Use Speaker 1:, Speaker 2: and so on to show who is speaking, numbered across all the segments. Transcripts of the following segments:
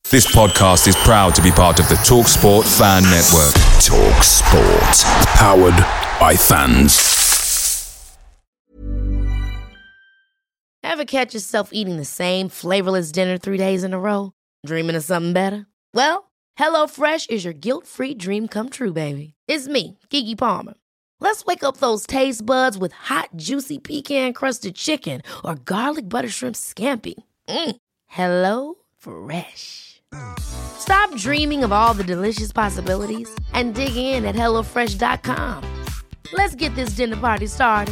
Speaker 1: This podcast is proud to be part of the TalkSport Fan Network. TalkSport. Powered by fans.
Speaker 2: Ever catch yourself eating the same flavorless dinner 3 days in a row? Dreaming of something better? Well, HelloFresh is your guilt-free dream come true, baby. It's me, Keke Palmer. Let's wake up those taste buds with hot, juicy pecan-crusted chicken or garlic butter shrimp scampi. HelloFresh. Stop dreaming of all the delicious possibilities and dig in at HelloFresh.com. Let's get this dinner party started.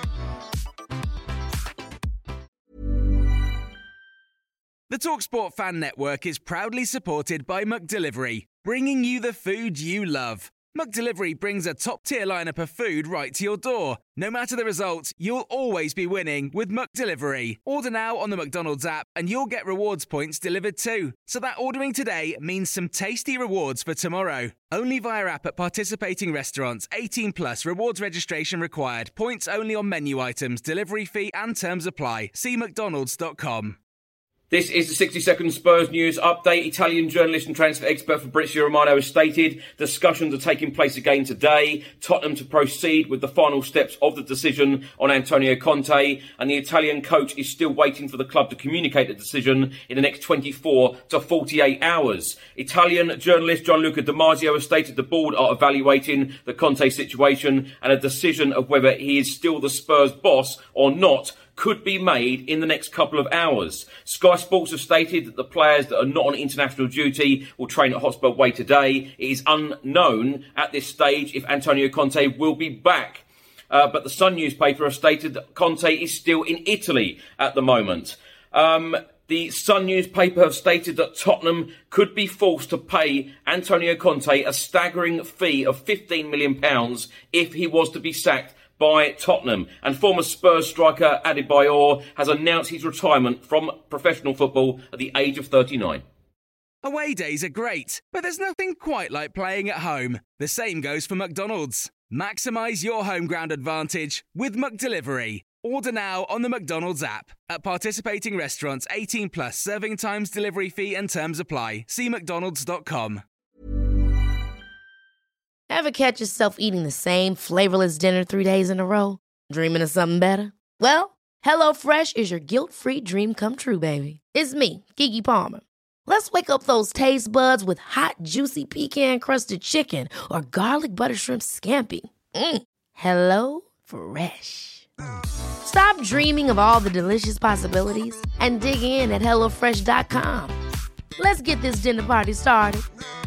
Speaker 3: The TalkSport Fan Network is proudly supported by McDelivery, bringing you the food you love. McDelivery brings a top-tier lineup of food right to your door. No matter the result, you'll always be winning with McDelivery. Order now on the McDonald's app and you'll get rewards points delivered too. So that ordering today means some tasty rewards for tomorrow. Only via app at participating restaurants. 18 plus. Rewards registration required. Points only on menu items. Delivery fee and terms apply. See mcdonalds.com.
Speaker 4: This is the 60-second Spurs news update. Italian journalist and transfer expert Fabrizio Romano has stated discussions are taking place again today. Tottenham to proceed with the final steps of the decision on Antonio Conte, and the Italian coach is still waiting for the club to communicate the decision in the next 24 to 48 hours. Italian journalist Gianluca Di Marzio has stated the board are evaluating the Conte situation, and a decision of whether he is still the Spurs boss or not could be made in the next couple of hours. Sky Sports have stated that the players that are not on international duty will train at Hotspur Way today. It is unknown at this stage if Antonio Conte will be back. But the Sun newspaper has stated that Conte is still in Italy at the moment. The Sun newspaper have stated that Tottenham could be forced to pay Antonio Conte a staggering fee of £15 million if he was to be sacked by Tottenham. And former Spurs striker Adebayor has announced his retirement from professional football at the age of 39.
Speaker 3: Away days are great, but there's nothing quite like playing at home. The same goes for McDonald's. Maximise your home ground advantage with McDelivery. Order now on the McDonald's app. At participating restaurants, 18 plus, serving times, delivery fee and terms apply. See mcdonalds.com.
Speaker 2: Ever catch yourself eating the same flavorless dinner 3 days in a row? Dreaming of something better? Well, HelloFresh is your guilt-free dream come true, baby. It's me, Keke Palmer. Let's wake up those taste buds with hot, juicy pecan-crusted chicken or garlic butter shrimp scampi. HelloFresh. Stop dreaming of all the delicious possibilities and dig in at HelloFresh.com. Let's get this dinner party started.